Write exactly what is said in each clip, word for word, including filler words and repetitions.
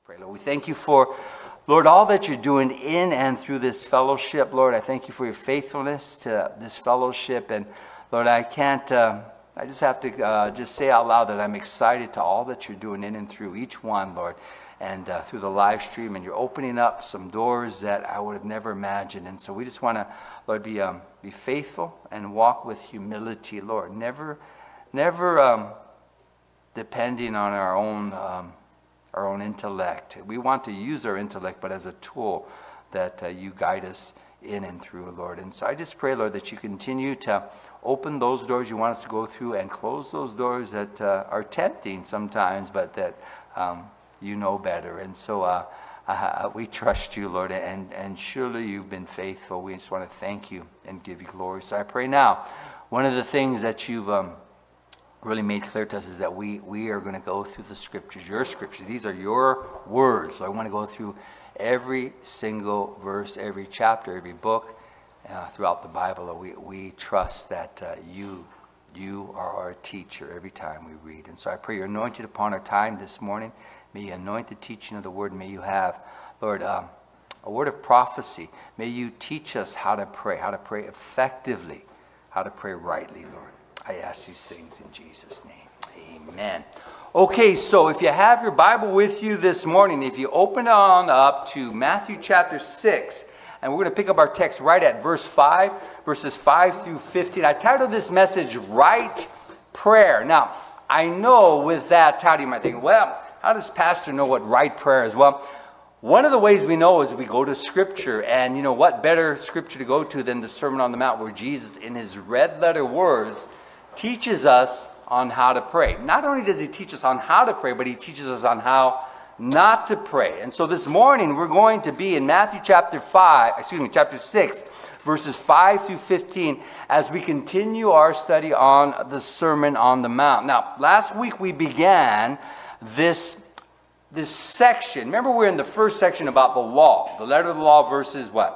Pray, Lord. We thank you for, Lord, all that you're doing in and through this fellowship. Lord, I thank you for your faithfulness to this fellowship. And Lord, I can't, uh, I just have to uh, just say out loud that I'm excited to all that you're doing in and through each one, Lord, and uh, through the live stream. And you're opening up some doors that I would have never imagined. And so we just want to, Lord, be um, be faithful and walk with humility, Lord. Never, never um, depending on our own um our own intellect. We want to use our intellect, but as a tool that uh, you guide us in and through, Lord. And so I just pray, Lord, that you continue to open those doors you want us to go through and close those doors that uh, are tempting sometimes, but that um, you know better. And so uh, uh, we trust you, Lord, and, and surely you've been faithful. We just want to thank you and give you glory. So I pray now, one of the things that you've um, really made clear to us is that we we are going to go through the scriptures, your scriptures. These are your words. So I want to go through every single verse, every chapter, every book uh, throughout the Bible. We we trust that uh, you you are our teacher every time we read. And so I pray you're anointed upon our time this morning. May you anoint the teaching of the word. May you have, Lord, um, a word of prophecy. May you teach us how to pray, how to pray effectively, how to pray rightly, Lord. I ask these things in Jesus' name. Amen. Okay, so if you have your Bible with you this morning, if you open on up to Matthew chapter six, and we're going to pick up our text right at verse five, verses five through fifteen. I titled this message, Right Prayer. Now, I know with that title you might think, well, how does Pastor know what right prayer is? Well, one of the ways we know is we go to Scripture. And you know what better Scripture to go to than the Sermon on the Mount, where Jesus, in his red letter words, teaches us on how to pray. Not only does he teach us on how to pray, but he teaches us on how not to pray. And so this morning we're going to be in Matthew chapter five, excuse me, chapter six, verses five through fifteen, as we continue our study on the Sermon on the Mount. Now, last week we began this, this section. Remember, we're in the first section about the law, the letter of the law versus what?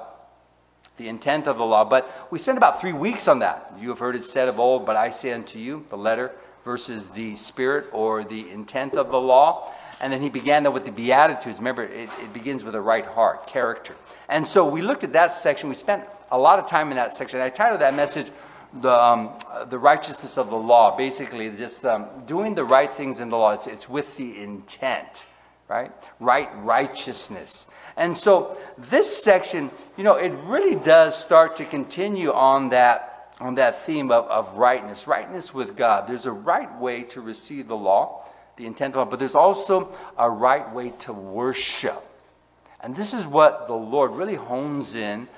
The intent of the law. But we spent about three weeks on that. You have heard it said of old, but I say unto you, the letter versus the spirit or the intent of the law. And then he began that with the Beatitudes. Remember, it, it begins with a right heart, character. And so we looked at that section. We spent a lot of time in that section. I titled that message, the um, the righteousness of the law. Basically, just um, doing the right things in the law. It's, it's with the intent, right? Right righteousness. And so this section, you know, it really does start to continue on that on that theme of, of rightness, rightness with God. There's a right way to receive the law, the intent of the law, but there's also a right way to worship. And this is what the Lord really hones in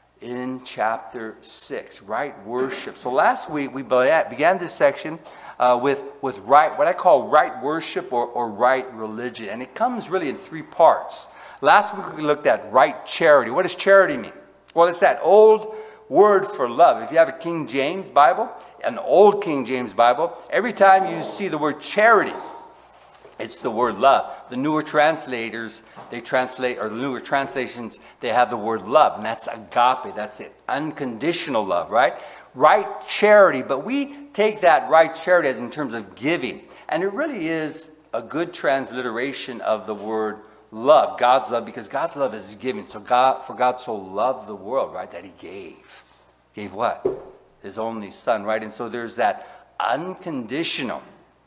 in chapter six, right worship. So last week we began this section uh, with, with right, what I call right worship or, or right religion. And it comes really in three parts. Last week we looked at right charity. What does charity mean? Well, it's that old word for love. If you have a King James Bible, an old King James Bible, every time you see the word charity, it's the word love. The newer translators, they translate, or the newer translations, they have the word love, and that's agape. That's the unconditional love, right? Right charity, but we take that right charity as in terms of giving, and it really is a good transliteration of the word love, God's love, because God's love is giving. So God, for God so loved the world, right, that he gave. Gave what? His only son, right? And so there's that unconditional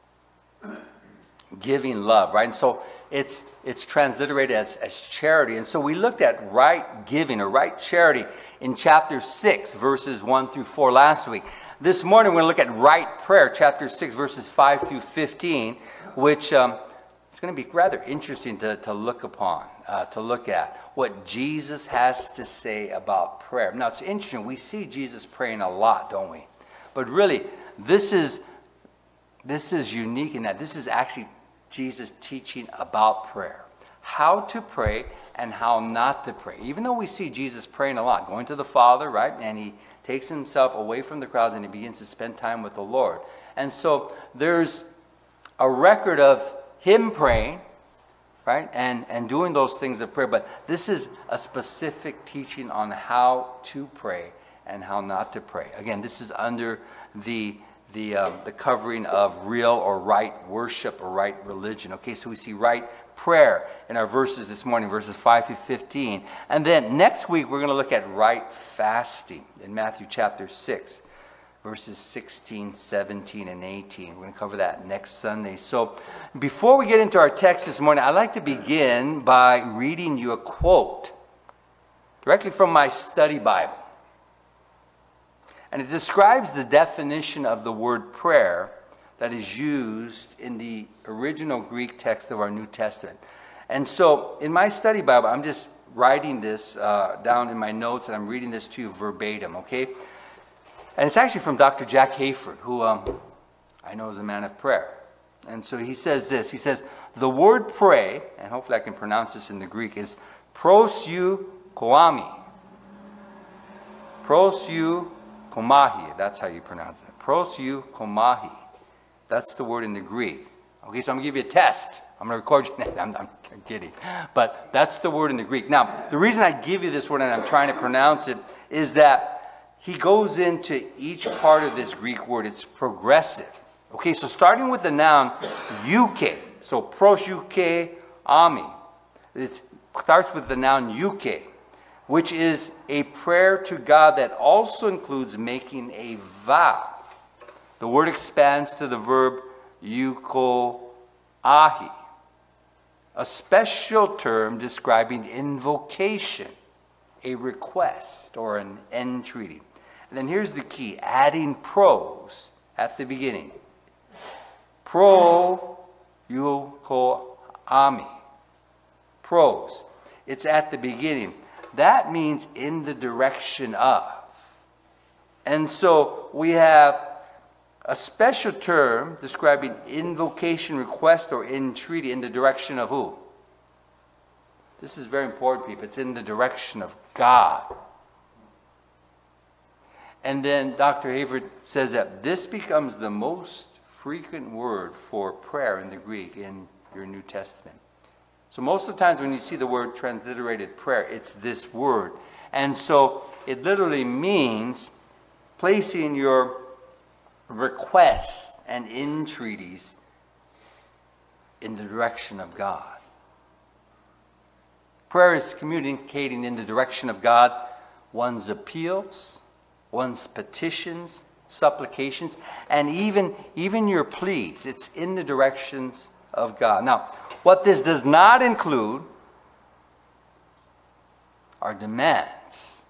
giving love, right? And so it's it's transliterated as, as charity. And so we looked at right giving or right charity in chapter six, verses one through four last week. This morning we're going to look at right prayer, chapter six, verses five through fifteen, which um, it's going to be rather interesting to, to look upon, uh, to look at what Jesus has to say about prayer. Now, it's interesting. We see Jesus praying a lot, don't we? But really, this is this is unique in that this is actually Jesus teaching about prayer. How to pray and how not to pray. Even though we see Jesus praying a lot, going to the Father, right? And he takes himself away from the crowds and he begins to spend time with the Lord. And so there's a record of him praying, right, and, and doing those things of prayer. But this is a specific teaching on how to pray and how not to pray. Again, this is under the the um, the covering of real or right worship or right religion. Okay, so we see right prayer in our verses this morning, verses five through fifteen. And then next week, we're going to look at right fasting in Matthew chapter six, verses sixteen, seventeen, and eighteen. We're going to cover that next Sunday. So before we get into our text this morning, I'd like to begin by reading you a quote directly from my study Bible. And it describes the definition of the word prayer that is used in the original Greek text of our New Testament. And so in my study Bible, I'm just writing this uh, down in my notes, and I'm reading this to you verbatim, okay? And it's actually from Doctor Jack Hayford, who um, I know is a man of prayer. And so he says this. He says, the word pray, and hopefully I can pronounce this in the Greek, is proseukoami. Proseukomahi. That's how you pronounce it. Proseukomahi. That's the word in the Greek. Okay, so I'm going to give you a test. I'm going to record you. I'm, I'm, I'm kidding. But that's the word in the Greek. Now, the reason I give you this word and I'm trying to pronounce it is that he goes into each part of this Greek word. It's progressive. Okay, so starting with the noun euke. So proseuke ami. It starts with the noun euke, which is a prayer to God that also includes making a vow. The word expands to the verb eukoahi, a special term describing invocation, a request, or an entreaty. And then here's the key, adding pros at the beginning. Pro eukoami. Pros. It's at the beginning. That means in the direction of. And so we have a special term describing invocation, request, or entreaty in the direction of who? This is very important, people. It's in the direction of God. And then Doctor Hayford says that this becomes the most frequent word for prayer in the Greek in your New Testament. So most of the times when you see the word transliterated prayer, it's this word. And so it literally means placing your requests and entreaties in the direction of God. Prayer is communicating in the direction of God one's appeals, one's petitions, supplications, and even, even your pleas. It's in the directions of God. Now, what this does not include are demands.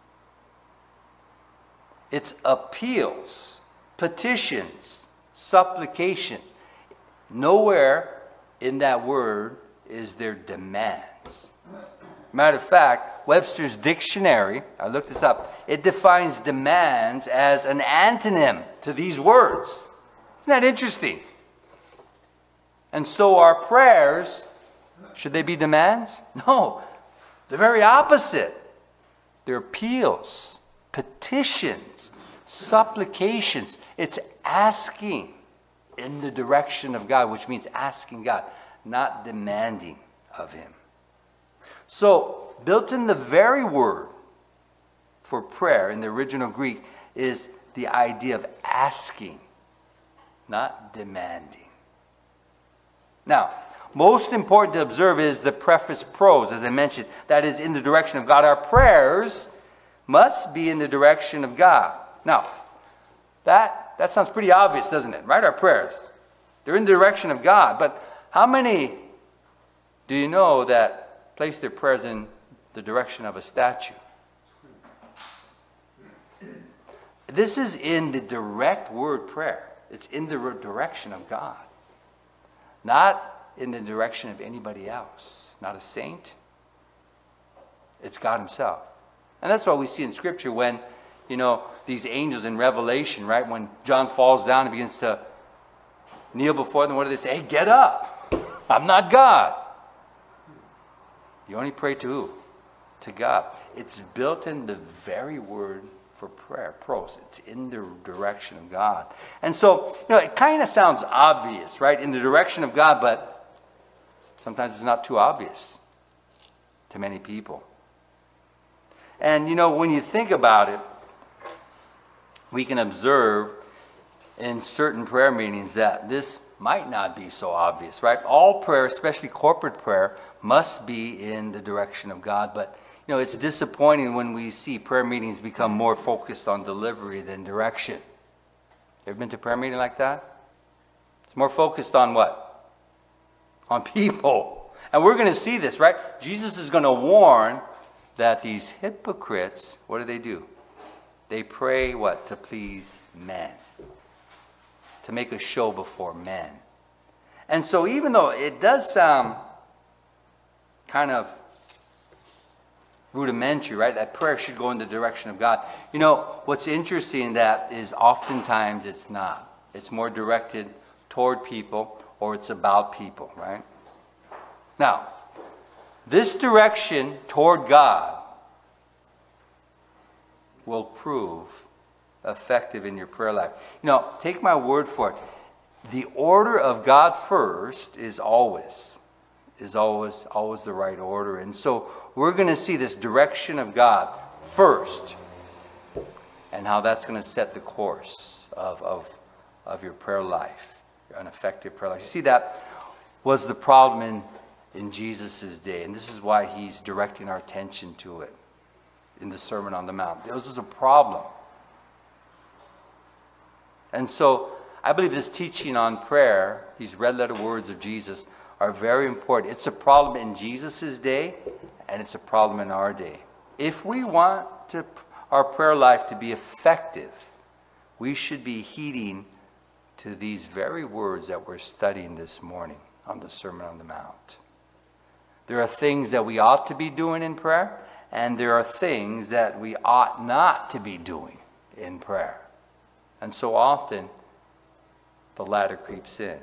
It's appeals, petitions, supplications. Nowhere in that word is there demands. Matter of fact, Webster's dictionary, I looked this up, it defines demands as an antonym to these words. Isn't that interesting? And so our prayers, should they be demands? No, the very opposite. They're appeals, petitions, supplications. It's asking in the direction of God, which means asking God, not demanding of Him. So, built in the very word for prayer in the original Greek is the idea of asking, not demanding. Now, most important to observe is the preface pros, as I mentioned, that is in the direction of God. Our prayers must be in the direction of God. Now, that, that sounds pretty obvious, doesn't it? Right? Our prayers. They're in the direction of God. But how many do you know that place their prayers in the direction of a statue? This is in the direct word prayer. It's in the direction of God. Not in the direction of anybody else. Not a saint. It's God Himself. And that's what we see in Scripture when, you know, these angels in Revelation, right? When John falls down and begins to kneel before them, what do they say? Hey, get up. I'm not God. You only pray to who? To God. It's built in the very word for prayer, pros. It's in the direction of God. And so, you know, it kind of sounds obvious, right? In the direction of God, but sometimes it's not too obvious to many people. And, you know, when you think about it, we can observe in certain prayer meetings that this might not be so obvious, right? All prayer, especially corporate prayer, must be in the direction of God. But, you know, it's disappointing when we see prayer meetings become more focused on delivery than direction. You ever been to a prayer meeting like that? It's more focused on what? On people. And we're going to see this, right? Jesus is going to warn that these hypocrites, what do they do? They pray what? To please men. To make a show before men. And so even though it does sound kind of rudimentary, right? That prayer should go in the direction of God. You know, what's interesting in that is oftentimes it's not. It's more directed toward people, or it's about people, right? Now, this direction toward God will prove effective in your prayer life. You know, take my word for it. The order of God first is always, is always, always the right order. And so we're going to see this direction of God first, and how that's going to set the course of, of, of your prayer life, an effective prayer life. You see, that was the problem in, in Jesus' day, and this is why he's directing our attention to it in the Sermon on the Mount. This is a problem. And so I believe this teaching on prayer, these red letter words of Jesus, are very important. It's a problem in Jesus' day, and it's a problem in our day. If we want to, our prayer life to be effective, we should be heeding to these very words that we're studying this morning on the Sermon on the Mount. There are things that we ought to be doing in prayer, and there are things that we ought not to be doing in prayer. And so often, the latter creeps in.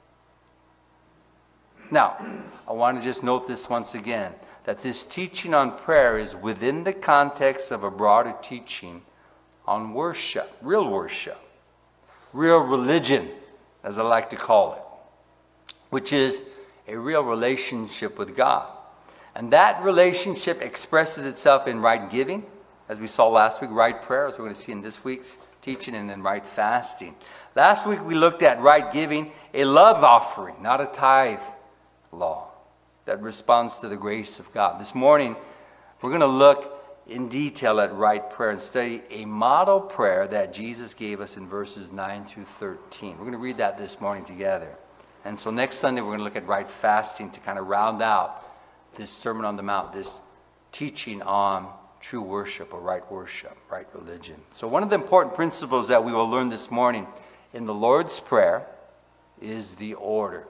Now, I want to just note this once again, that this teaching on prayer is within the context of a broader teaching on worship, real worship, real religion, as I like to call it, which is a real relationship with God. And that relationship expresses itself in right giving, as we saw last week, right prayer, as we're going to see in this week's teaching, and then right fasting. Last week we looked at right giving, a love offering, not a tithe law that responds to the grace of God. This morning we're going to look in detail at right prayer and study a model prayer that Jesus gave us in verses nine through thirteen. We're going to read that this morning together. And so next Sunday we're going to look at right fasting to kind of round out this Sermon on the Mount, this teaching on true worship or right worship, right religion. So one of the important principles that we will learn this morning in the Lord's Prayer is the order.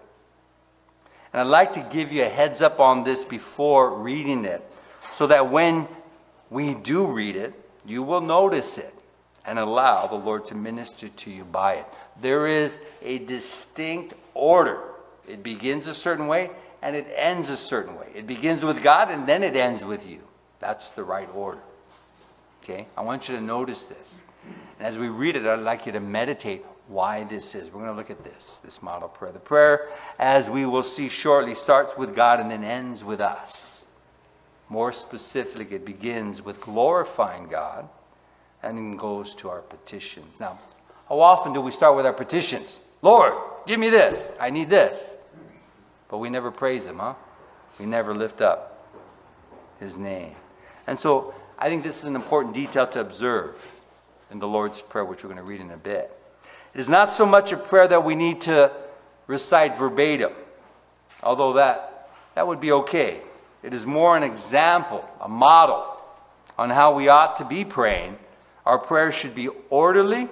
And I'd like to give you a heads up on this before reading it, so that when we do read it, you will notice it and allow the Lord to minister to you by it. There is a distinct order. It begins a certain way and it ends a certain way. It begins with God and then it ends with you. That's the right order. Okay? I want you to notice this. And as we read it, I'd like you to meditate why this is. We're going to look at this, this model prayer. The prayer, as we will see shortly, starts with God and then ends with us. More specifically, it begins with glorifying God and then goes to our petitions. Now, how often do we start with our petitions? Lord, give me this. I need this. But we never praise him, huh? We never lift up his name. And so I think this is an important detail to observe in the Lord's Prayer, which we're going to read in a bit. It is not so much a prayer that we need to recite verbatim, although that, that would be okay. It is more an example, a model on how we ought to be praying. Our prayers should be orderly,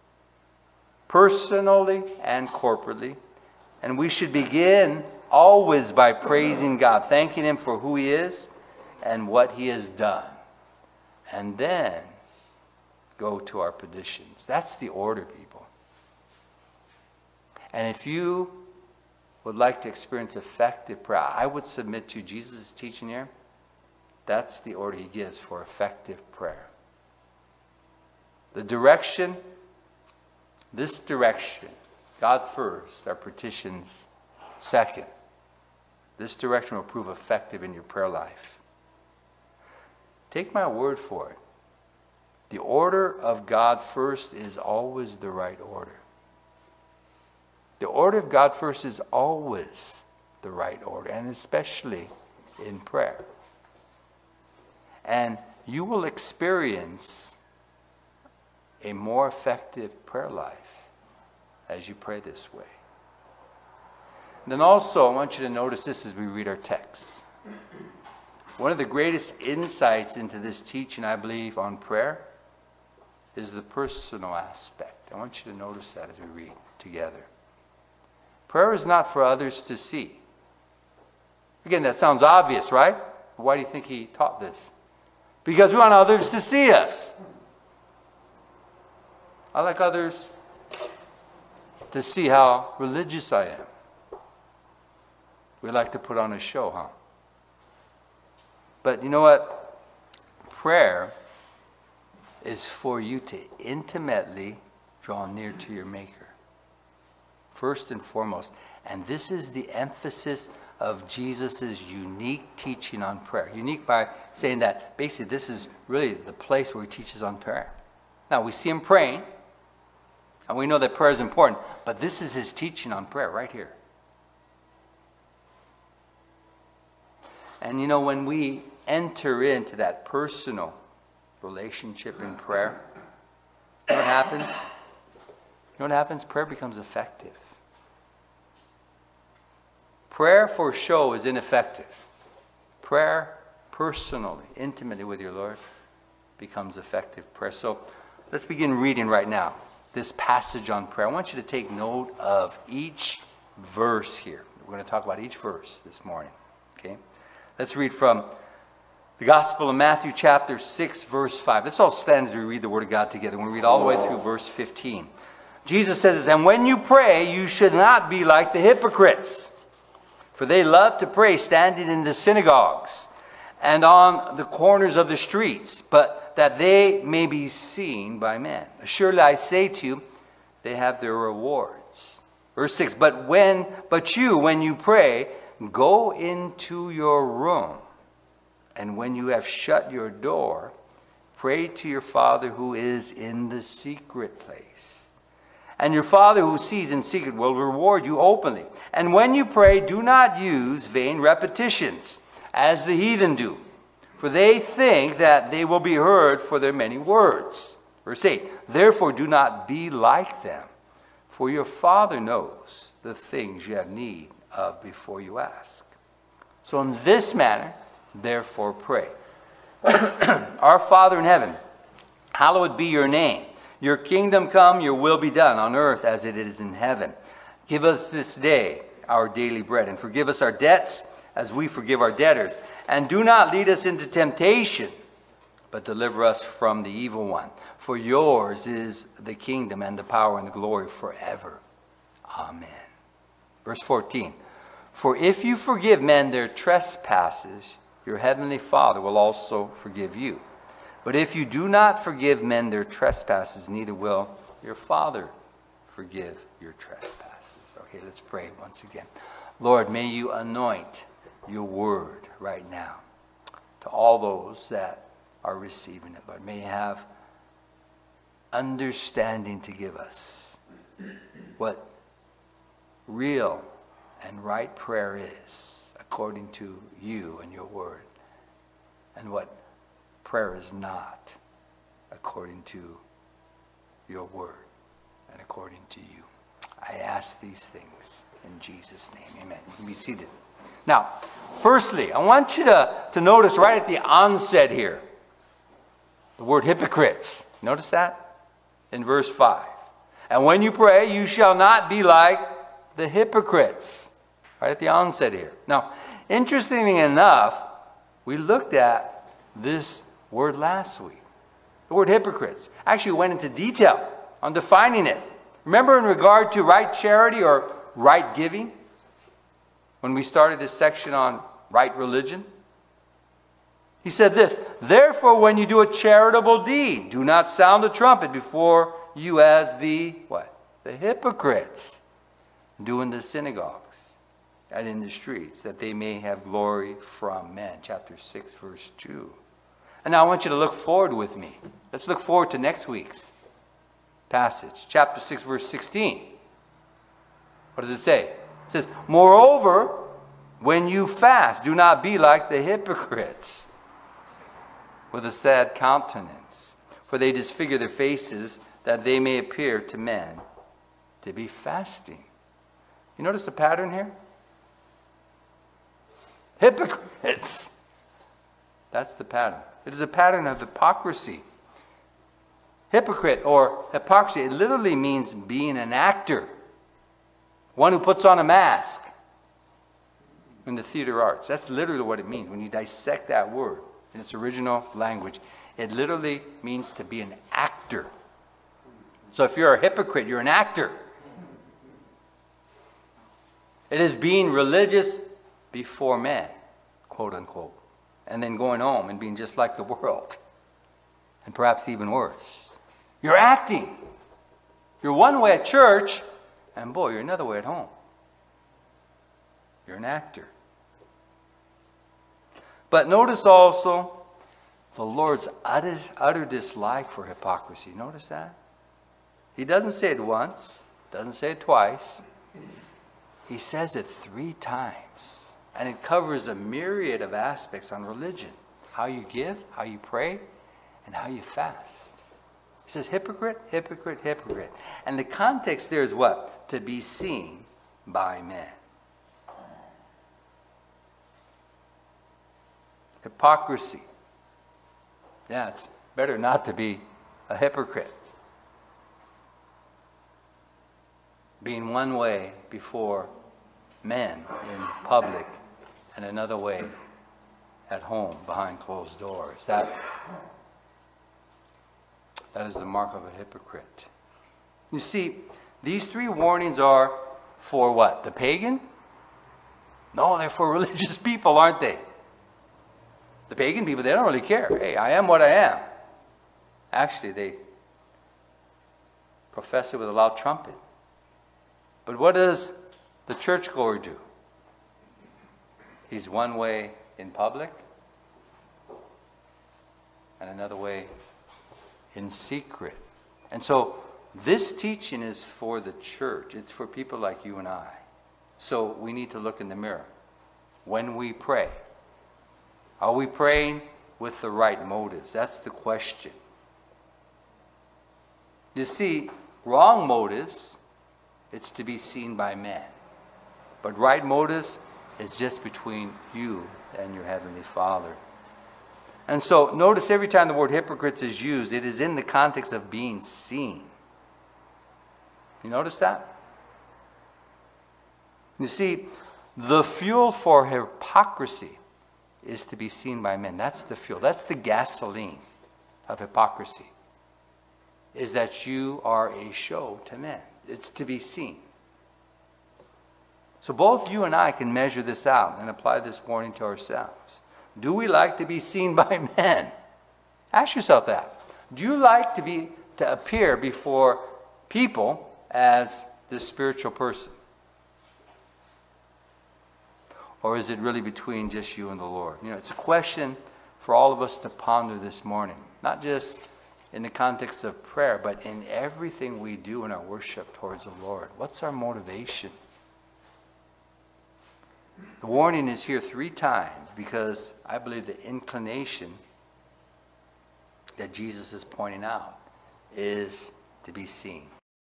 personally, and corporately. And we should begin always by praising God, thanking him for who he is and what he has done. And then go to our petitions. That's the order, people. And if you would like to experience effective prayer, I would submit to Jesus' teaching here. That's the order he gives for effective prayer. The direction, this direction, God first, our petitions second. This direction will prove effective in your prayer life. Take my word for it. The order of God first is always the right order. The order of God first is always the right order, and especially in prayer. And you will experience a more effective prayer life as you pray this way. And then also, I want you to notice this as we read our text. One of the greatest insights into this teaching, I believe, on prayer is the personal aspect. I want you to notice that as we read together. Prayer is not for others to see. Again, that sounds obvious, right? Why do you think he taught this? Because we want others to see us. I like others to see how religious I am. We like to put on a show, huh? But you know what? Prayer is for you to intimately draw near to your Maker. First and foremost. And this is the emphasis of Jesus' unique teaching on prayer. Unique by saying that basically this is really the place where he teaches on prayer. Now, we see him praying, and we know that prayer is important, but this is his teaching on prayer right here. And you know, when we enter into that personal relationship in prayer, you know what happens? You know what happens? Prayer becomes effective. Prayer for show is ineffective. Prayer personally, intimately with your Lord becomes effective prayer. So let's begin reading right now this passage on prayer. I want you to take note of each verse here. We're going to talk about each verse this morning. Okay? Let's read from the Gospel of Matthew chapter six, verse five. Let's all stand as we read the Word of God together. We'll read all the way through verse fifteen. Jesus says this, "And when you pray, you should not be like the hypocrites, for they love to pray standing in the synagogues and on the corners of the streets, but that they may be seen by men. Surely I say to you, they have their rewards." Verse six, "But when, but you, when you pray, go into your room, and when you have shut your door, pray to your Father who is in the secret place. And your Father who sees in secret will reward you openly. And when you pray, do not use vain repetitions, as the heathen do, for they think that they will be heard for their many words." Verse eight, "Therefore do not be like them, for your Father knows the things you have need of before you ask. So in this manner, therefore pray. Our Father in heaven, hallowed be your name. Your kingdom come, your will be done on earth as it is in heaven. Give us this day our daily bread, and forgive us our debts as we forgive our debtors. And do not lead us into temptation, but deliver us from the evil one. For yours is the kingdom and the power and the glory forever. Amen." Verse fourteen, "For if you forgive men their trespasses, your heavenly Father will also forgive you. But if you do not forgive men their trespasses, neither will your Father forgive your trespasses." Okay, let's pray once again. Lord, may you anoint your word right now to all those that are receiving it. Lord, may you have understanding to give us what real and right prayer is according to you and your word, and what prayer is not according to your word and according to you. I ask these things in Jesus' name. Amen. You can be seated. Now, firstly, I want you to, to notice right at the onset here, the word hypocrites. Notice that? In verse five. "And when you pray, you shall not be like the hypocrites." Right at the onset here. Now, interestingly enough, we looked at this word last week. The word hypocrites. Actually went into detail on defining it. Remember in regard to right charity or right giving? When we started this section on right religion? He said this, "Therefore when you do a charitable deed, do not sound a trumpet before you as the," what? "The hypocrites do in the synagogues and in the streets, that they may have glory from men." Chapter six, verse two. And now I want you to look forward with me. Let's look forward to next week's passage. Chapter six, verse sixteen. What does it say? It says, moreover, when you fast, do not be like the hypocrites with a sad countenance, for they disfigure their faces that they may appear to men to be fasting. You notice the pattern here? Hypocrites. That's the pattern. It is a pattern of hypocrisy. Hypocrite or hypocrisy, it literally means being an actor. One who puts on a mask in the theater arts. That's literally what it means when you dissect that word in its original language. It literally means to be an actor. So if you're a hypocrite, you're an actor. It is being religious before men, quote unquote, and then going home and being just like the world, and perhaps even worse. You're acting. You're one way at church, and boy, you're another way at home. You're an actor. But notice also the Lord's utter, utter dislike for hypocrisy. Notice that? He doesn't say it once, doesn't say it twice. He says it three times. And it covers a myriad of aspects on religion. How you give, how you pray, and how you fast. He says hypocrite, hypocrite, hypocrite. And the context there is what? To be seen by men. Hypocrisy. Yeah, it's better not to be a hypocrite. Being one way before men in public and another way at home behind closed doors. That, that is the mark of a hypocrite. You see, these three warnings are for what? The pagan? No, they're for religious people, aren't they? The pagan people, they don't really care. Hey, I am what I am. Actually, they profess it with a loud trumpet. But what does the churchgoer do? He's one way in public and another way in secret. And so this teaching is for the church. It's for people like you and I. So we need to look in the mirror. When we pray, are we praying with the right motives? That's the question. You see, wrong motives, it's to be seen by men. But right motives is just between you and your Heavenly Father. And so notice every time the word hypocrites is used, it is in the context of being seen. You notice that? You see, the fuel for hypocrisy is to be seen by men. That's the fuel. That's the gasoline of hypocrisy. Is that you are a show to men. It's to be seen. So both you and I can measure this out and apply this warning to ourselves. Do we like to be seen by men? Ask yourself that. Do you like to be to appear before people as this spiritual person? Or is it really between just you and the Lord? You know, it's a question for all of us to ponder this morning. Not just in the context of prayer, but in everything we do in our worship towards the Lord. What's our motivation? The warning is here three times because I believe the inclination that Jesus is pointing out is to be seen.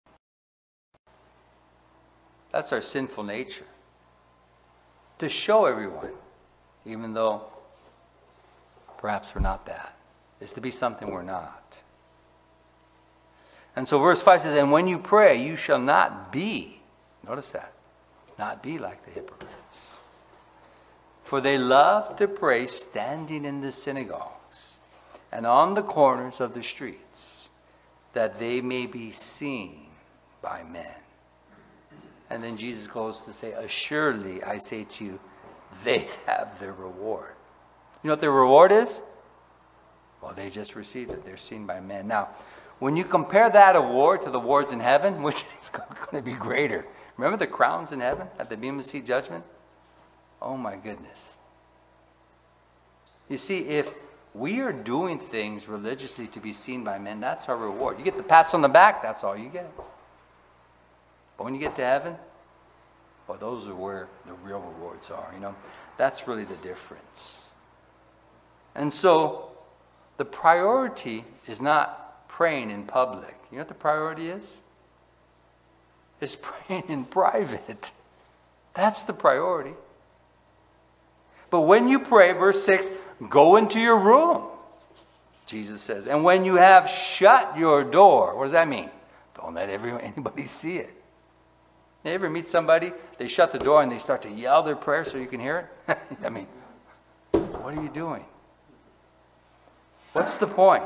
That's our sinful nature. To show everyone, even though perhaps we're not that. Is to be something we're not. And so verse five says, and when you pray, you shall not be, notice that, not be like the hypocrites. For they love to pray standing in the synagogues and on the corners of the streets, that they may be seen by men. And then Jesus goes to say, assuredly, I say to you, they have their reward. You know what their reward is? Well, they just received it. They're seen by men. Now, when you compare that award to the awards in heaven, which is going to be greater. Remember the crowns in heaven at the Bema Seat judgment? Oh my goodness. You see, if we are doing things religiously to be seen by men, that's our reward. You get the pats on the back, that's all you get. But when you get to heaven, Well, those are where the real rewards are, you know. That's really the difference. And so the priority is not praying in public. You know what the priority is? It's praying in private. That's the priority. But when you pray, verse six, go into your room, Jesus says. And when you have shut your door, what does that mean? Don't let everyone, anybody see it. You ever meet somebody, they shut the door and they start to yell their prayer so you can hear it? I mean, what are you doing? What's the point?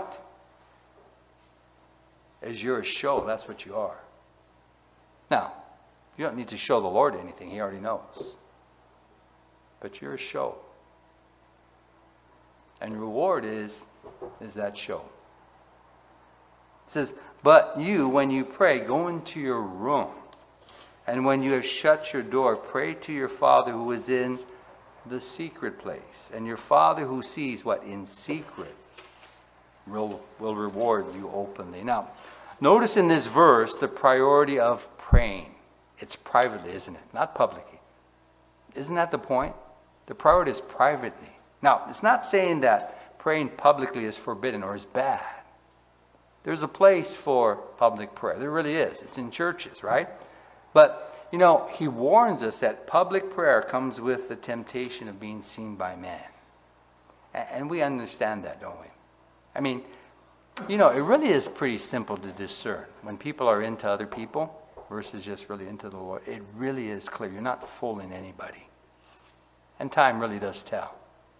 As you're a show, that's what you are. Now, you don't need to show the Lord anything. He already knows. But you're a show. And reward is, is that show. It says, but you, when you pray, go into your room. And when you have shut your door, pray to your Father who is in the secret place. And your Father who sees what? In secret will, will reward you openly. Now, notice in this verse the priority of praying. It's privately, isn't it? Not publicly. Isn't that the point? The priority is privately. Now, it's not saying that praying publicly is forbidden or is bad. There's a place for public prayer. There really is. It's in churches, right? But, you know, he warns us that public prayer comes with the temptation of being seen by man. And we understand that, don't we? I mean, you know, it really is pretty simple to discern. When people are into other people versus just really into the Lord, it really is clear. You're not fooling anybody. And time really does tell.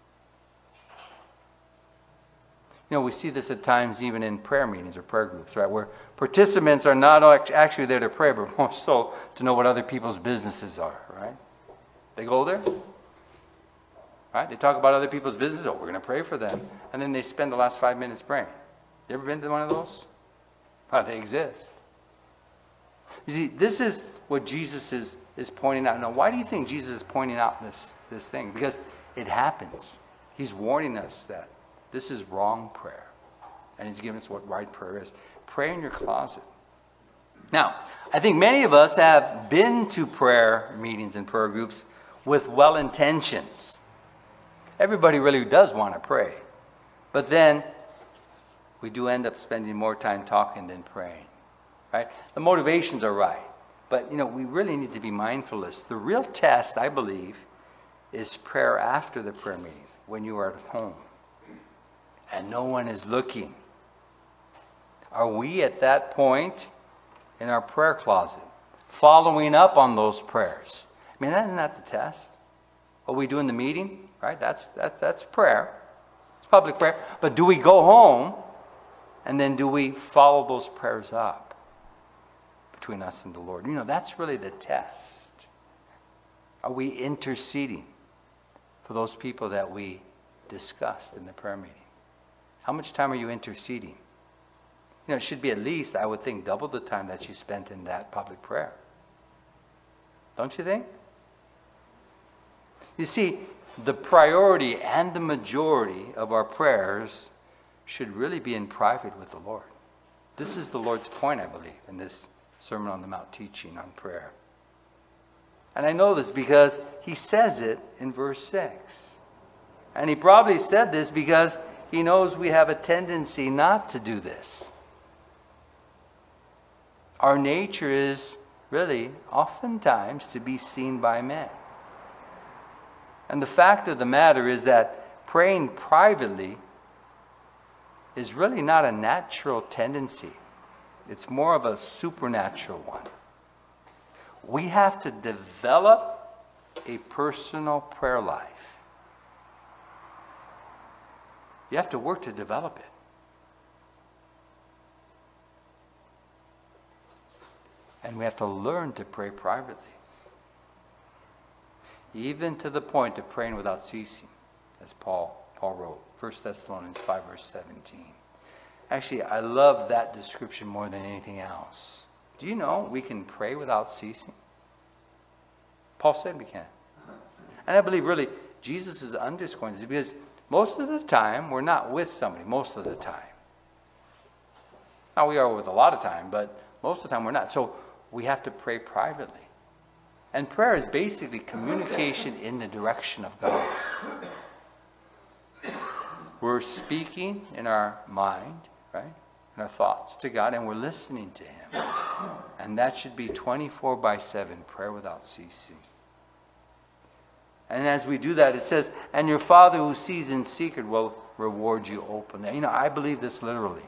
You know, we see this at times even in prayer meetings or prayer groups, right? Where participants are not actually there to pray, but more so to know what other people's businesses are, right? They go there, right? They talk about other people's business. Oh, we're going to pray for them. And then they spend the last five minutes praying. You ever been to one of those? Oh, they exist. You see, this is what Jesus is, is pointing out. Now, why do you think Jesus is pointing out this, this thing? Because it happens. He's warning us that this is wrong prayer. And he's giving us what right prayer is. Pray in your closet. Now, I think many of us have been to prayer meetings and prayer groups with well intentions. Everybody really does want to pray. But then we do end up spending more time talking than praying. Right? The motivations are right. But, you know, we really need to be mindful of this. The real test, I believe, is prayer after the prayer meeting, when you are at home and no one is looking. Are we at that point in our prayer closet, following up on those prayers? I mean, isn't that the test? What we do in the meeting, right? That's, that's, that's prayer. It's public prayer. But do we go home and then do we follow those prayers up between us and the Lord? You know, that's really the test. Are we interceding for those people that we discussed in the prayer meeting? How much time are you interceding? You know, it should be at least, I would think, double the time that you spent in that public prayer. Don't you think? You see, the priority and the majority of our prayers should really be in private with the Lord. This is the Lord's point, I believe, in this Sermon on the Mount teaching on prayer. And I know this because he says it in verse six. And he probably said this because he knows we have a tendency not to do this. Our nature is really oftentimes to be seen by men. And the fact of the matter is that praying privately is really not a natural tendency. It's more of a supernatural one. We have to develop a personal prayer life. You have to work to develop it. And we have to learn to pray privately. Even to the point of praying without ceasing, as Paul, Paul wrote, First Thessalonians five, verse seventeen. Actually, I love that description more than anything else. Do you know we can pray without ceasing? Paul said we can. And I believe really Jesus is underscoring this because most of the time we're not with somebody, most of the time. Now we are with a lot of time, but most of the time we're not. So we have to pray privately. And prayer is basically communication in the direction of God. We're speaking in our mind, right? In our thoughts to God, and we're listening to Him. And that should be twenty-four by seven, prayer without ceasing. And as we do that, it says, and your Father who sees in secret will reward you openly. You know, I believe this literally.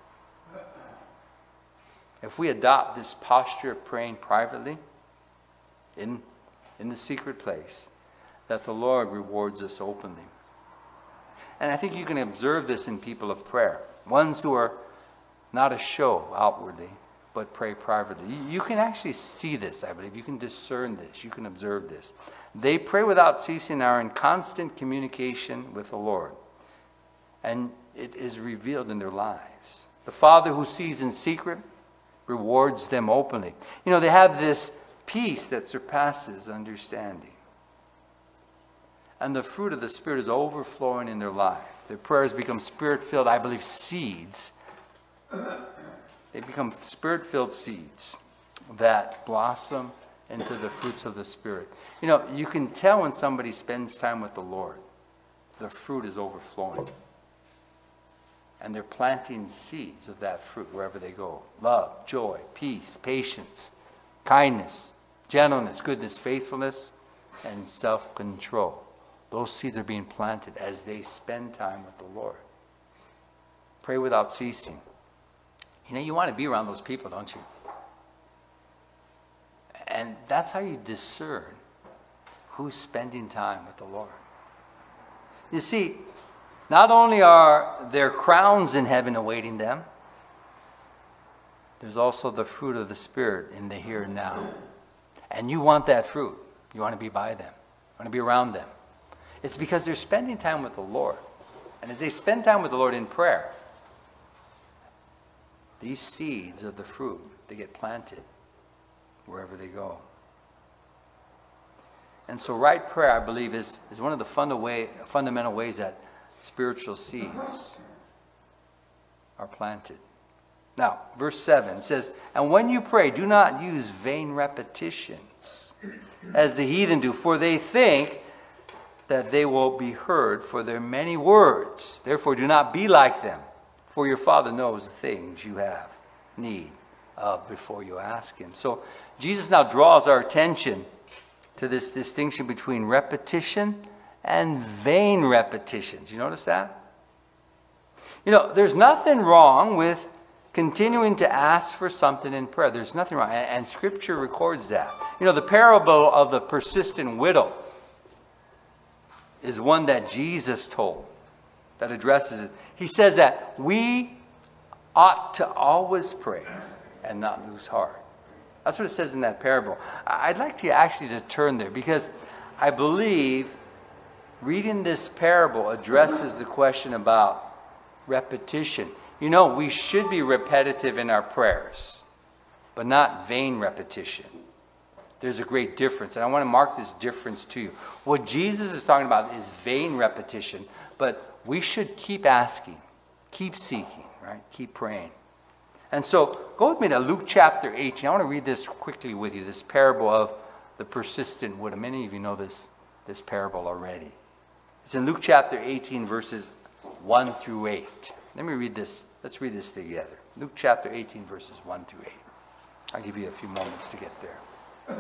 If we adopt this posture of praying privately, in, in the secret place, that the Lord rewards us openly. And I think you can observe this in people of prayer. Ones who are not a show outwardly, but pray privately. You, you can actually see this, I believe. You can discern this. You can observe this. They pray without ceasing, are in constant communication with the Lord. And it is revealed in their lives. The Father who sees in secret rewards them openly. You know, they have this peace that surpasses understanding. And the fruit of the Spirit is overflowing in their life. Their prayers become Spirit-filled, I believe, seeds. They become Spirit-filled seeds that blossom into the fruits of the Spirit. You know, you can tell when somebody spends time with the Lord. The fruit is overflowing. And they're planting seeds of that fruit wherever they go. Love, joy, peace, patience, kindness, gentleness, goodness, faithfulness, and self-control. Those seeds are being planted as they spend time with the Lord. Pray without ceasing. You know, you want to be around those people, don't you? And that's how you discern who's spending time with the Lord. You see, not only are there crowns in heaven awaiting them, there's also the fruit of the Spirit in the here and now. And you want that fruit. You want to be by them. You want to be around them. It's because they're spending time with the Lord. And as they spend time with the Lord in prayer, these seeds of the fruit, they get planted wherever they go. And so right prayer, I believe, is, is one of the funda way, fundamental ways that spiritual seeds are planted. Now, verse seven says, and when you pray, do not use vain repetitions, as the heathen do, for they think that they will be heard for their many words. Therefore, do not be like them, for your Father knows the things you have need of before you ask Him. So, Jesus now draws our attention to this distinction between repetition and vain repetitions. You notice that? You know, there's nothing wrong with continuing to ask for something in prayer. There's nothing wrong. And, and Scripture records that. You know, the parable of the persistent widow is one that Jesus told that addresses it. He says that we ought to always pray and not lose heart. That's what it says in that parable. I'd like you actually to turn there because I believe reading this parable addresses the question about repetition. You know, we should be repetitive in our prayers, but not vain repetition. There's a great difference, and I want to mark this difference to you. What Jesus is talking about is vain repetition, but we should keep asking, keep seeking, right? Keep praying. And so, go with me to Luke chapter eighteen. I want to read this quickly with you, this parable of the persistent widow. Many of you know this, this parable already. It's in Luke chapter eighteen, verses one through eight. Let me read this. Let's read this together. Luke chapter eighteen, verses one through eight. I'll give you a few moments to get there.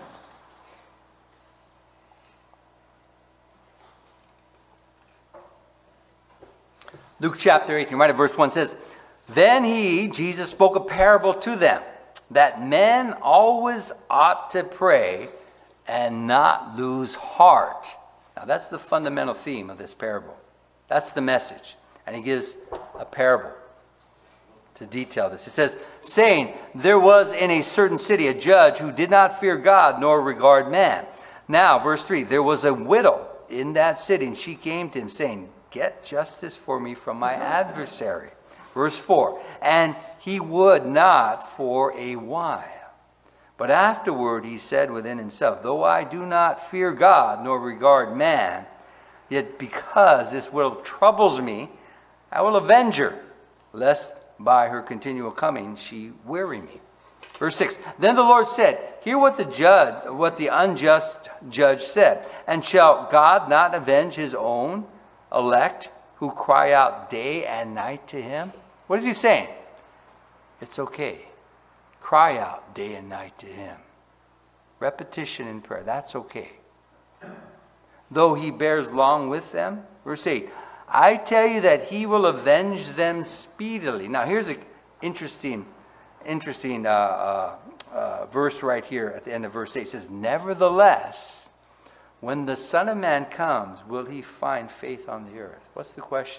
Luke chapter eighteen, right at verse one says, then he, Jesus, spoke a parable to them, that men always ought to pray and not lose heart. Now that's the fundamental theme of this parable. That's the message. And he gives a parable to detail this. It says, saying, there was in a certain city a judge who did not fear God nor regard man. Now, verse three, there was a widow in that city, and she came to him, saying, get justice for me from my adversary. Verse four, and he would not for a while. But afterward he said within himself, though I do not fear God nor regard man, yet because this widow troubles me, I will avenge her, lest by her continual coming she weary me. Verse six. Then the Lord said, hear what the judge, what the unjust judge said. And shall God not avenge his own elect who cry out day and night to him? What is he saying? It's okay. Cry out day and night to him. Repetition in prayer, that's okay. Though he bears long with them. Verse eight. I tell you that he will avenge them speedily. Now here's an interesting, interesting uh, uh, uh, verse right here at the end of verse eight. It says, nevertheless, when the Son of Man comes, will he find faith on the earth? What's the question?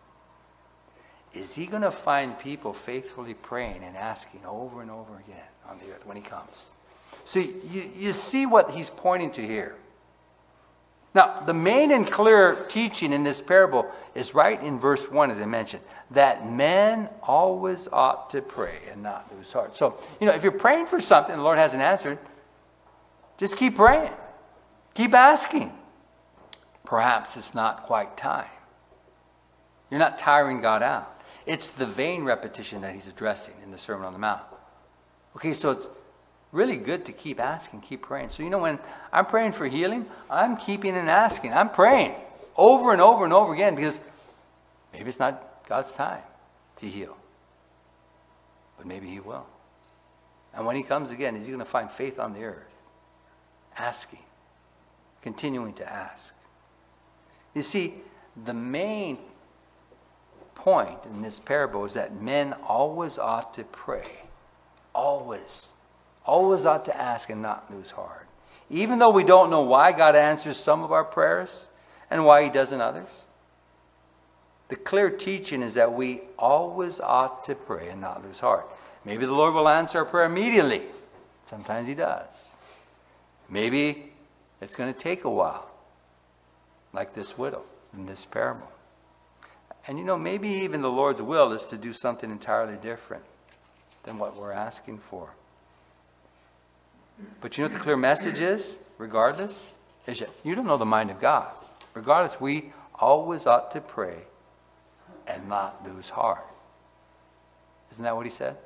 Is he going to find people faithfully praying and asking over and over again on the earth when he comes? So you, you see what he's pointing to here. Now, the main and clear teaching in this parable is right in verse one, as I mentioned, that men always ought to pray and not lose heart. So, you know, if you're praying for something and the Lord hasn't answered, just keep praying. Keep asking. Perhaps it's not quite time. You're not tiring God out. It's the vain repetition that he's addressing in the Sermon on the Mount. Okay, so it's really good to keep asking, keep praying. So, you know, when I'm praying for healing, I'm keeping and asking. I'm praying over and over and over again because maybe it's not God's time to heal. But maybe he will. And when he comes again, is he going to find faith on the earth? Asking. Continuing to ask. You see, the main point in this parable is that men always ought to pray. Always. Always ought to ask and not lose heart. Even though we don't know why God answers some of our prayers and why he doesn't others. The clear teaching is that we always ought to pray and not lose heart. Maybe the Lord will answer our prayer immediately. Sometimes he does. Maybe it's going to take a while. Like this widow in this parable. And you know, maybe even the Lord's will is to do something entirely different than what we're asking for. But you know what the clear message is, regardless? Is that you don't know the mind of God. Regardless, we always ought to pray and not lose heart. Isn't that what he said?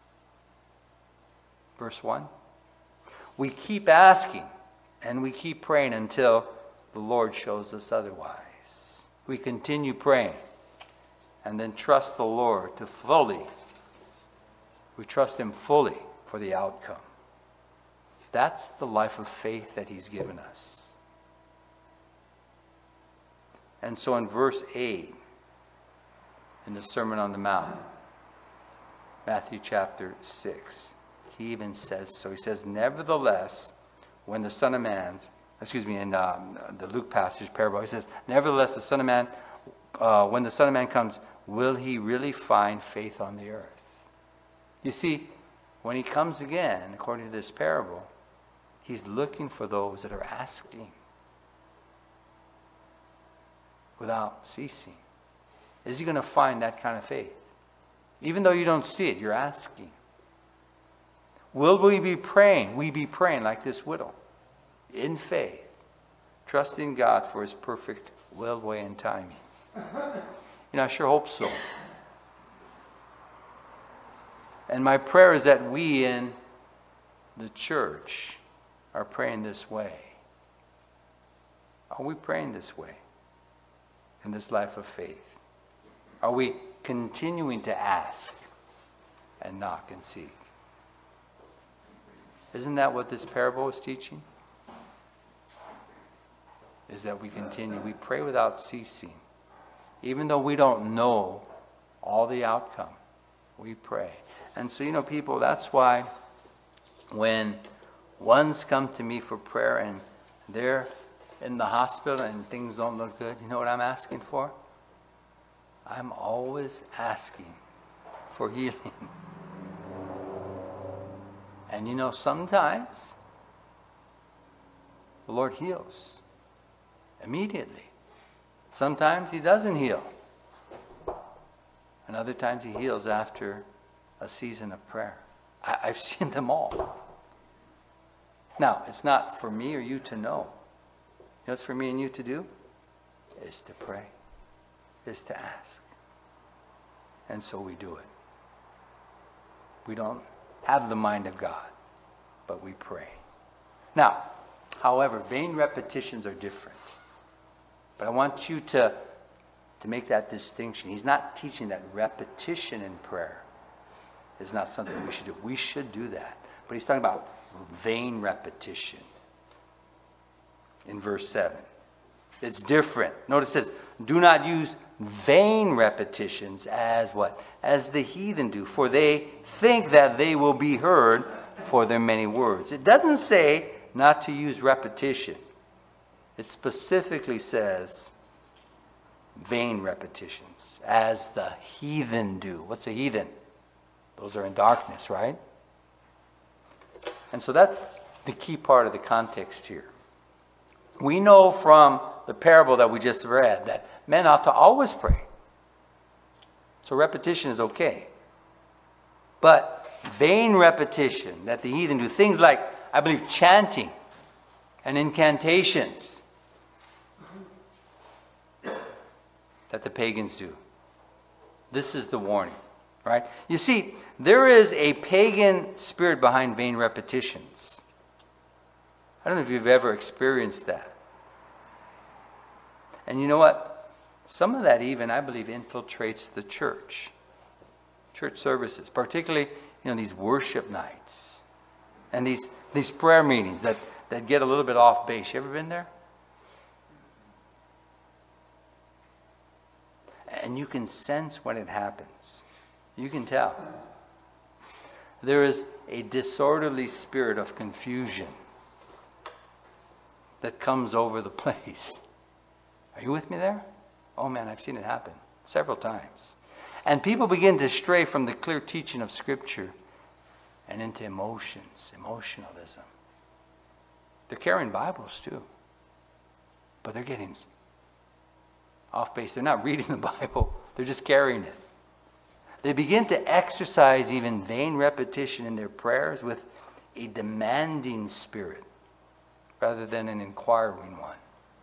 Verse one. We keep asking and we keep praying until the Lord shows us otherwise. We continue praying and then trust the Lord to fully, we trust him fully for the outcome. That's the life of faith that he's given us. And so in verse eight, in the Sermon on the Mount, Matthew chapter six, he even says so. He says, nevertheless, when the Son of Man, excuse me, in um, the Luke passage parable, he says, nevertheless, the Son of Man, uh, when the Son of Man comes, will he really find faith on the earth? You see, when he comes again, according to this parable, he's looking for those that are asking without ceasing. Is he going to find that kind of faith? Even though you don't see it, you're asking. Will we be praying? We be praying like this widow, in faith, trusting God for his perfect will, way, and timing. You know, I sure hope so. And my prayer is that we in the church are praying this way. Are we praying this way in this life of faith? Are we continuing to ask and knock and seek? Isn't that what this parable is teaching? Is that we continue, we pray without ceasing. Even though we don't know all the outcome, we pray. And so, you know, people, that's why when ones come to me for prayer and they're in the hospital and things don't look good, you know what I'm asking for? I'm always asking for healing. And you know, sometimes the Lord heals immediately. Sometimes he doesn't heal. And other times he heals after a season of prayer. I, I've seen them all. Now, it's not for me or you to know. You know what's for me and you to do? Is to pray. Is to ask. And so we do it. We don't have the mind of God, but we pray. Now, however, vain repetitions are different. But I want you to, to make that distinction. He's not teaching that repetition in prayer is not something we should do. We should do that. But he's talking about vain repetition in verse seven. It's different. Notice it says, do not use vain repetitions as what? As the heathen do, for they think that they will be heard for their many words. It doesn't say not to use repetition. It specifically says vain repetitions, as the heathen do. What's a heathen? Those are in darkness, right? And so that's the key part of the context here. We know from the parable that we just read that men ought to always pray. So repetition is okay. But vain repetition that the heathen do, things like, I believe, chanting and incantations that the pagans do. This is the warning, right? You see, there is a pagan spirit behind vain repetitions. I don't know if you've ever experienced that. And you know what? Some of that even, I believe, infiltrates the church. Church services, particularly, you know, these worship nights and these, these prayer meetings that, that get a little bit off base. You ever been there? And you can sense when it happens. You can tell. There is a disorderly spirit of confusion that comes over the place. Are you with me there? Oh man, I've seen it happen several times. And people begin to stray from the clear teaching of Scripture and into emotions, emotionalism. They're carrying Bibles too, but they're getting off base. They're not reading the Bible. They're just carrying it. They begin to exercise even vain repetition in their prayers with a demanding spirit rather than an inquiring one.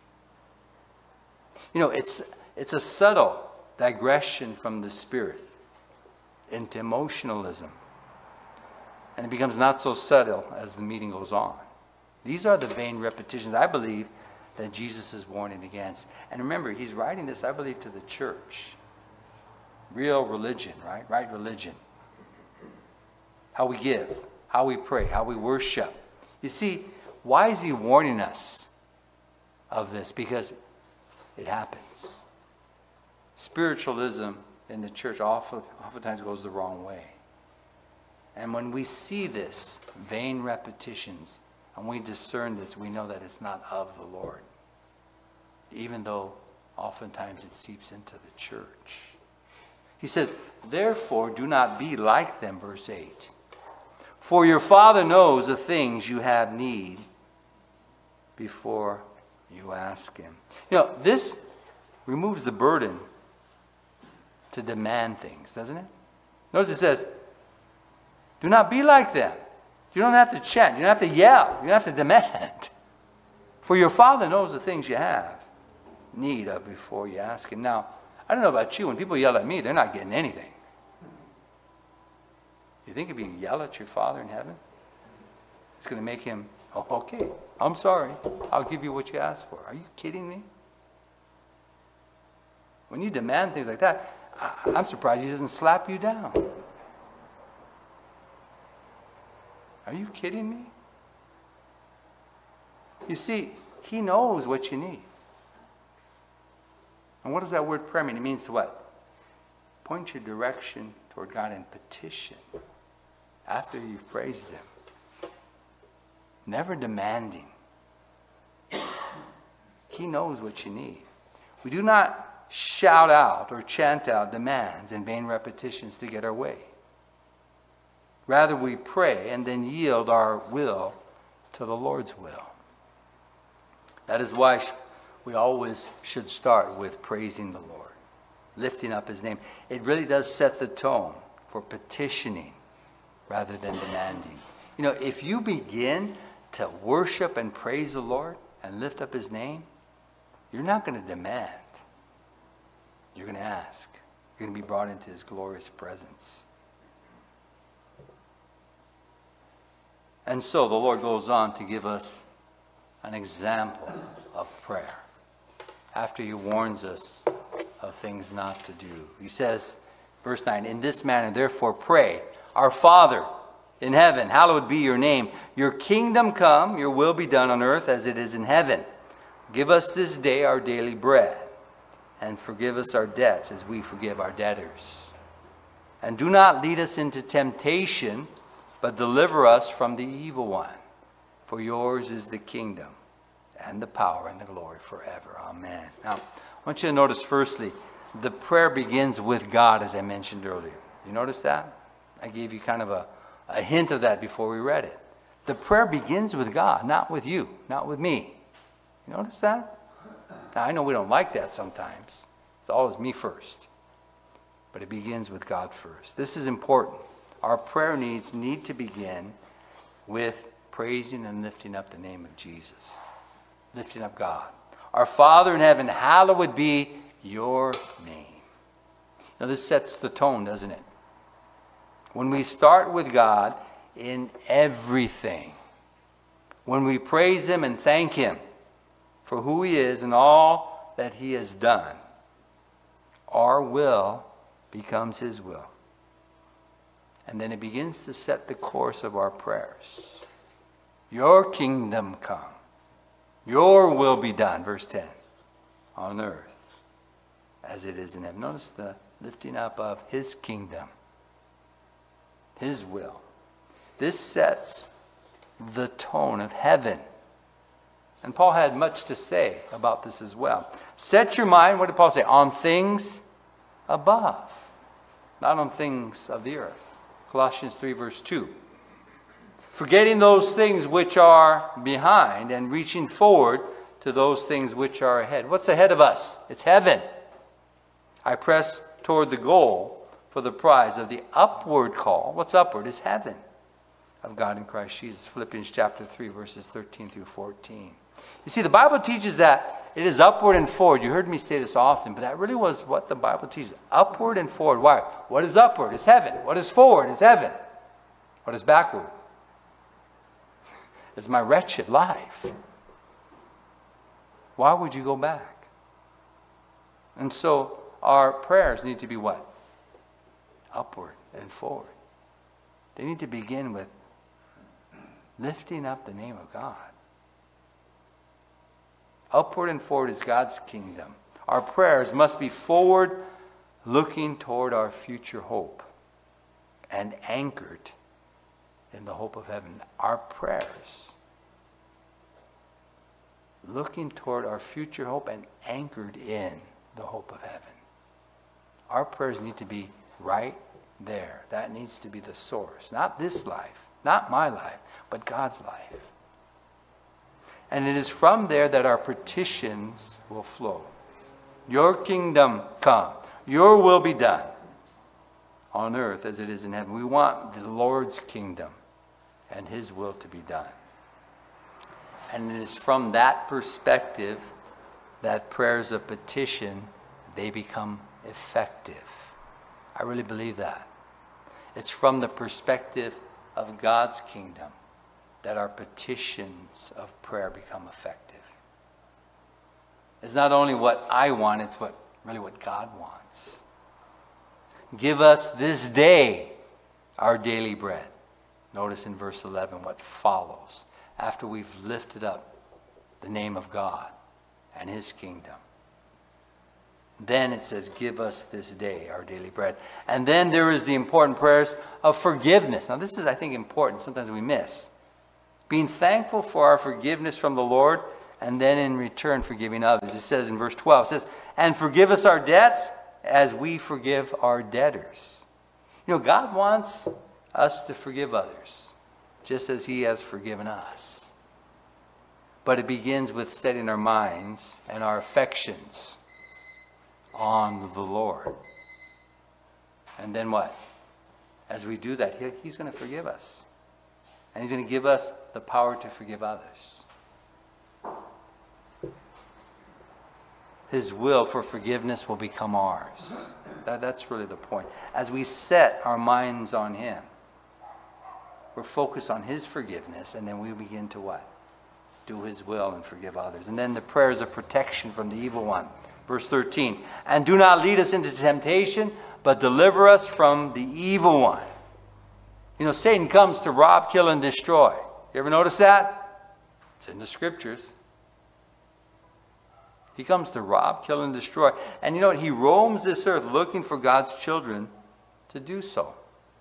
You know, it's it's a subtle digression from the Spirit into emotionalism. And it becomes not so subtle as the meeting goes on. These are the vain repetitions, I believe, that Jesus is warning against. And remember, he's writing this, I believe, to the church. Real religion, right? Right religion. How we give, how we pray, how we worship. You see, why is he warning us of this? Because it happens. Spiritualism in the church often, oftentimes goes the wrong way. And when we see this, vain repetitions, and we discern this, we know that it's not of the Lord. Even though oftentimes it seeps into the church. He says, therefore do not be like them, verse eight. For your Father knows the things you have need before you ask him. You know, this removes the burden to demand things, doesn't it? Notice it says, do not be like them. You don't have to chant. You don't have to yell. You don't have to demand. For your Father knows the things you have need of before you ask him. Now, I don't know about you. When people yell at me, they're not getting anything. You think if you yell at your Father in heaven, it's going to make him, oh, okay, I'm sorry. I'll give you what you asked for. Are you kidding me? When you demand things like that, I'm surprised he doesn't slap you down. Are you kidding me? You see, he knows what you need. And what does that word prayer mean? It means to what? Point your direction toward God in petition after you've praised him. Never demanding. He knows what you need. We do not shout out or chant out demands and vain repetitions to get our way. Rather, we pray and then yield our will to the Lord's will. That is why we always should start with praising the Lord, lifting up his name. It really does set the tone for petitioning rather than demanding. You know, if you begin to worship and praise the Lord and lift up his name, you're not going to demand. You're going to ask. You're going to be brought into his glorious presence. And so the Lord goes on to give us an example of prayer after he warns us of things not to do. He says, verse nine, in this manner therefore pray, our Father in heaven, hallowed be your name. Your kingdom come, your will be done on earth as it is in heaven. Give us this day our daily bread, and forgive us our debts as we forgive our debtors. And do not lead us into temptation, but deliver us from the evil one. For yours is the kingdom, and the power, and the glory forever. Amen. Now, I want you to notice firstly, the prayer begins with God, as I mentioned earlier. You notice that? I gave you kind of a, a hint of that before we read it. The prayer begins with God, not with you, not with me. You notice that? Now, I know we don't like that sometimes. It's always me first. But it begins with God first. This is important. Our prayer needs need to begin with praising and lifting up the name of Jesus. Lifting up God. Our Father in heaven, hallowed be your name. Now this sets the tone, doesn't it? When we start with God in everything, when we praise him and thank him for who he is and all that he has done, our will becomes his will. And then it begins to set the course of our prayers. Your kingdom come. Your will be done, verse ten, on earth as it is in heaven. Notice the lifting up of his kingdom, his will. This sets the tone of heaven. And Paul had much to say about this as well. Set your mind, what did Paul say? On things above, not on things of the earth. Colossians three verse two. Forgetting those things which are behind and reaching forward to those things which are ahead. What's ahead of us? It's heaven. I press toward the goal for the prize of the upward call. What's upward? Is heaven of God in Christ Jesus. Philippians chapter three verses thirteen through fourteen. You see, the Bible teaches that it is upward and forward. You heard me say this often, but that really was what the Bible teaches. Upward and forward. Why? What is upward? Is heaven. What is forward? Is heaven. What is backward? Is my wretched life. Why would you go back? And so our prayers need to be what? Upward and forward. They need to begin with lifting up the name of God. Upward and forward is God's kingdom. Our prayers must be forward, looking toward our future hope and anchored in the hope of heaven. Our prayers, looking toward our future hope and anchored in the hope of heaven. Our prayers need to be right there. That needs to be the source. Not this life, not my life, but God's life. And it is from there that our petitions will flow. Your kingdom come. Your will be done on earth as it is in heaven. We want the Lord's kingdom and his will to be done. And it is from that perspective that prayers of petition, they become effective. I really believe that. It's from the perspective of God's kingdom that our petitions of prayer become effective. It's not only what I want, it's what really what God wants. Give us this day our daily bread. Notice in verse eleven what follows after we've lifted up the name of God and his kingdom. Then it says, give us this day our daily bread. And then there is the important prayers of forgiveness. Now this is, I think, important. Sometimes we miss. Being thankful for our forgiveness from the Lord, and then in return forgiving others. It says in verse twelve, it says, and forgive us our debts as we forgive our debtors. You know, God wants us to forgive others, just as he has forgiven us. But it begins with setting our minds and our affections on the Lord. And then what? As we do that, he, he's going to forgive us. And he's going to give us the power to forgive others. His will for forgiveness will become ours. That, that's really the point. As we set our minds on him, we're we're focused on his forgiveness, and then we begin to what? Do his will and forgive others. And then the prayer is a protection from the evil one. Verse thirteen, and do not lead us into temptation, but deliver us from the evil one. You know, Satan comes to rob, kill, and destroy. You ever notice that? It's in the scriptures. He comes to rob, kill, and destroy. And you know what? He roams this earth looking for God's children to do so.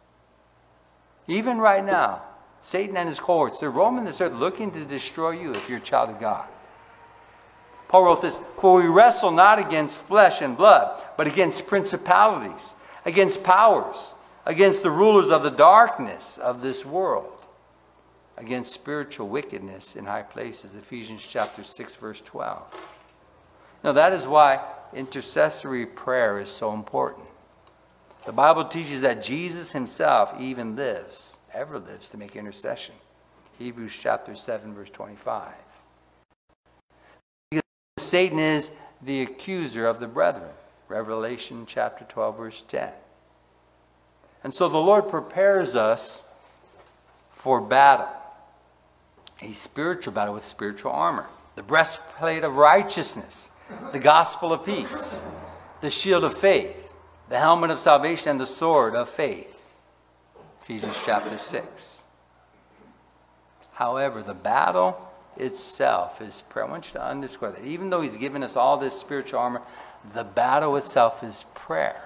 Even right now, Satan and his cohorts, they're roaming this earth looking to destroy you if you're a child of God. Paul wrote this, for we wrestle not against flesh and blood, but against principalities, against powers, against the rulers of the darkness of this world, against spiritual wickedness in high places. Ephesians chapter six, verse twelve. Now that is why intercessory prayer is so important. The Bible teaches that Jesus himself even lives, ever lives, to make intercession. Hebrews chapter seven, verse twenty-five. Because Satan is the accuser of the brethren. Revelation chapter twelve, verse ten. And so the Lord prepares us for battle. A spiritual battle with spiritual armor. The breastplate of righteousness. The gospel of peace. The shield of faith. The helmet of salvation and the sword of faith. Ephesians chapter six. However, the battle itself is prayer. I want you to underscore that. Even though he's given us all this spiritual armor, the battle itself is prayer.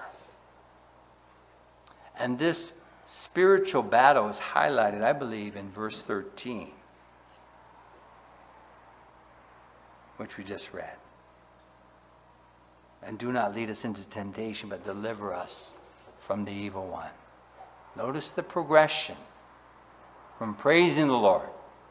And this spiritual battle is highlighted, I believe, in verse thirteen, which we just read. And do not lead us into temptation, but deliver us from the evil one. Notice the progression from praising the Lord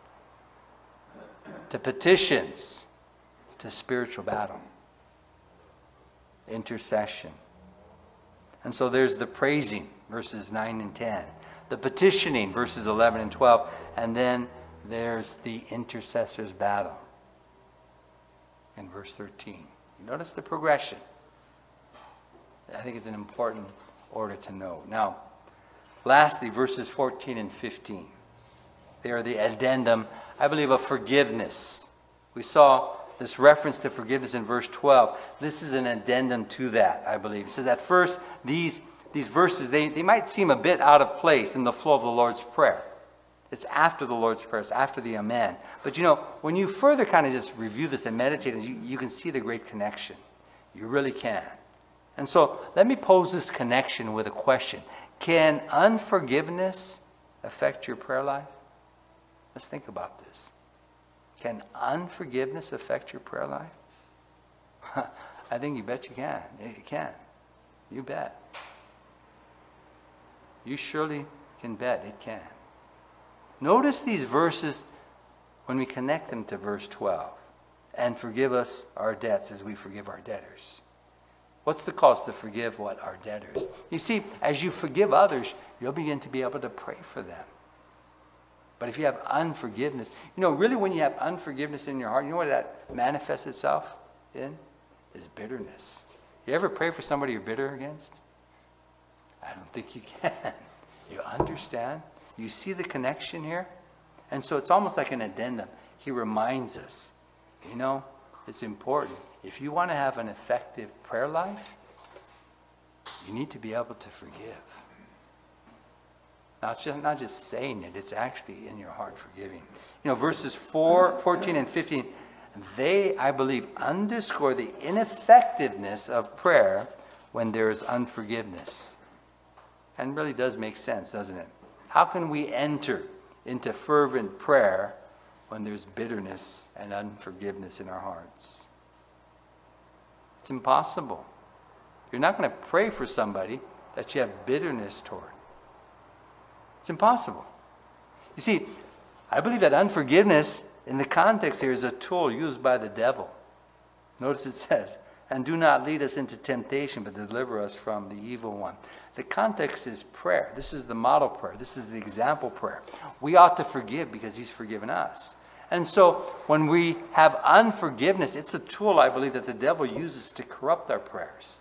to petitions to spiritual battle, intercession. And so there's the praising, verses nine and ten. The petitioning, verses eleven and twelve. And then there's the intercessor's battle in verse thirteen. You notice the progression. I think it's an important order to know. Now, lastly, verses fourteen and fifteen. They are the addendum, I believe, of forgiveness. We saw this reference to forgiveness in verse twelve. This is an addendum to that, I believe. It says at first, these, these verses, they, they might seem a bit out of place in the flow of the Lord's Prayer. It's after the Lord's Prayer. It's after the Amen. But you know, when you further kind of just review this and meditate, you, you can see the great connection. You really can. And so let me pose this connection with a question. Can unforgiveness affect your prayer life? Let's think about this. Can unforgiveness affect your prayer life? I think you bet you can. It can. You bet. You surely can bet it can. Notice these verses when we connect them to verse twelve. And forgive us our debts as we forgive our debtors. What's the cost to forgive what? Our debtors. You see, as you forgive others, you'll begin to be able to pray for them. But if you have unforgiveness, you know, really when you have unforgiveness in your heart, you know what that manifests itself in? Is bitterness. You ever pray for somebody you're bitter against? I don't think you can. You understand? You see the connection here? And so it's almost like an addendum. He reminds us, you know, it's important. If you want to have an effective prayer life, you need to be able to forgive. Now, it's just not just saying it, it's actually in your heart forgiving. You know, verses four, fourteen and fifteen, they, I believe, underscore the ineffectiveness of prayer when there is unforgiveness. And really does make sense, doesn't it? How can we enter into fervent prayer when there's bitterness and unforgiveness in our hearts? It's impossible. You're not going to pray for somebody that you have bitterness toward. It's impossible. You see, I believe that unforgiveness in the context here is a tool used by the devil. Notice it says, and do not lead us into temptation, but deliver us from the evil one. The context is prayer. This is the model prayer. This is the example prayer. We ought to forgive because he's forgiven us. And so when we have unforgiveness, it's a tool, I believe, that the devil uses to corrupt our prayers.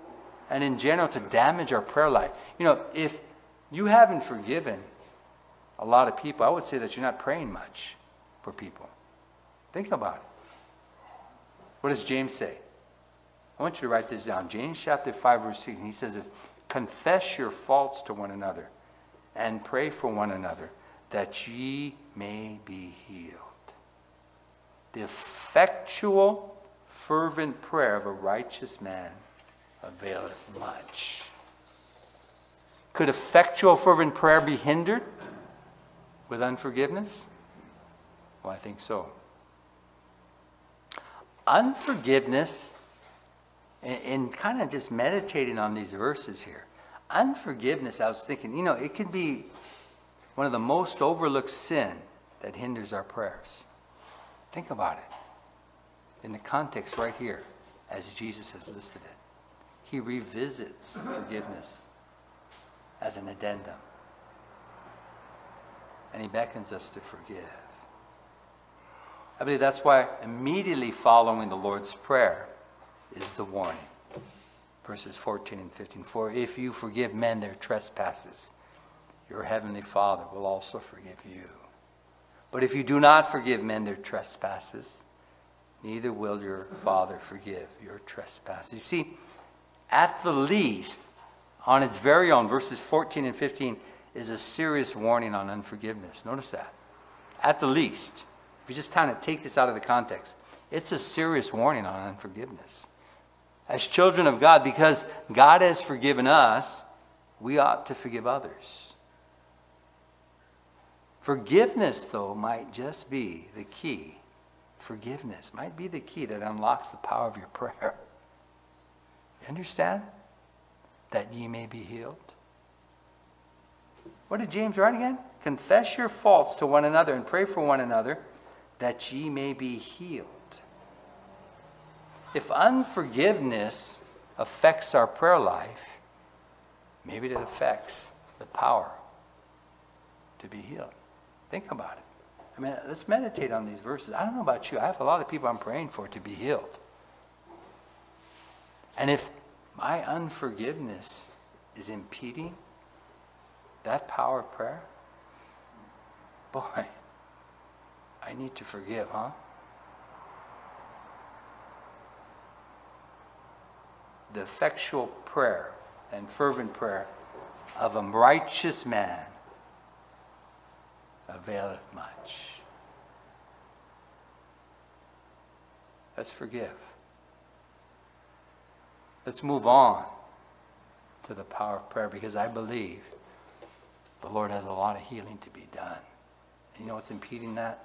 And in general, to damage our prayer life. You know, if you haven't forgiven, a lot of people, I would say that you're not praying much for people. Think about it. What does James say? I want you to write this down. James chapter five, verse six. He says this, confess your faults to one another and pray for one another that ye may be healed. The effectual, fervent prayer of a righteous man availeth much. Could effectual, fervent prayer be hindered with unforgiveness? Well, I think so. Unforgiveness, and kind of just meditating on these verses here, unforgiveness, I was thinking, you know, it can be one of the most overlooked sin that hinders our prayers. Think about it in the context right here, as Jesus has listed it. He revisits forgiveness as an addendum. And he beckons us to forgive. I believe that's why immediately following the Lord's Prayer is the warning. Verses fourteen and fifteen. For if you forgive men their trespasses, your heavenly Father will also forgive you. But if you do not forgive men their trespasses, neither will your Father forgive your trespasses. You see, at the least, on its very own, verses fourteen and fifteen is a serious warning on unforgiveness. Notice that. At the least, if you just kind of take this out of the context, it's a serious warning on unforgiveness. As children of God, because God has forgiven us, we ought to forgive others. Forgiveness, though, might just be the key. Forgiveness might be the key that unlocks the power of your prayer. You understand? That ye may be healed. What did James write again? Confess your faults to one another and pray for one another that ye may be healed. If unforgiveness affects our prayer life, maybe it affects the power to be healed. Think about it. I mean, let's meditate on these verses. I don't know about you. I have a lot of people I'm praying for to be healed. And if my unforgiveness is impeding that power of prayer, boy, I need to forgive, huh? The effectual prayer and fervent prayer of a righteous man availeth much. Let's forgive. Let's move on to the power of prayer, because I believe the Lord has a lot of healing to be done. And you know what's impeding that?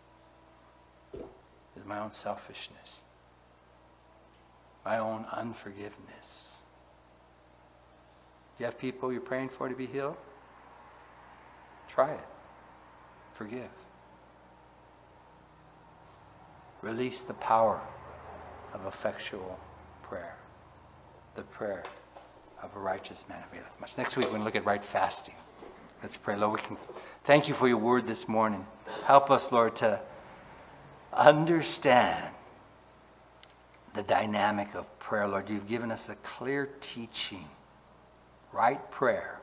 Is my own selfishness. My own unforgiveness. Do you have people you're praying for to be healed? Try it. Forgive. Release the power of effectual prayer. The prayer of a righteous man availeth much. Next week we're going to look at right fasting. Let's pray. Lord, we can thank you for your word this morning. Help us, Lord, to understand the dynamic of prayer. Lord, you've given us a clear teaching. Right prayer.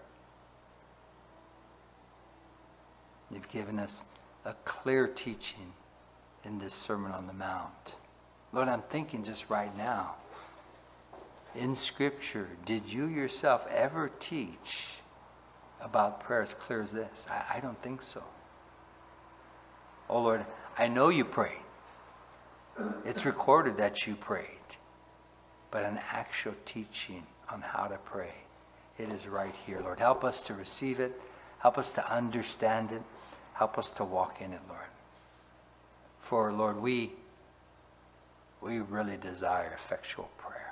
You've given us a clear teaching in this Sermon on the Mount. Lord, I'm thinking just right now, in Scripture, did you yourself ever teach about prayer as clear as this? I, I don't think so. Oh Lord, I know you prayed. It's recorded that you prayed. But an actual teaching on how to pray, it is right here, Lord. Help us to receive it. Help us to understand it. Help us to walk in it, Lord. For, Lord, we, we really desire effectual prayer.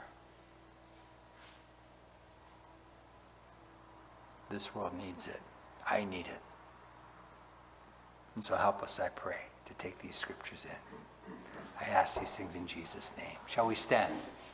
This world needs it. I need it. And so help us, I pray, to take these scriptures in. I ask these things in Jesus' name. Shall we stand?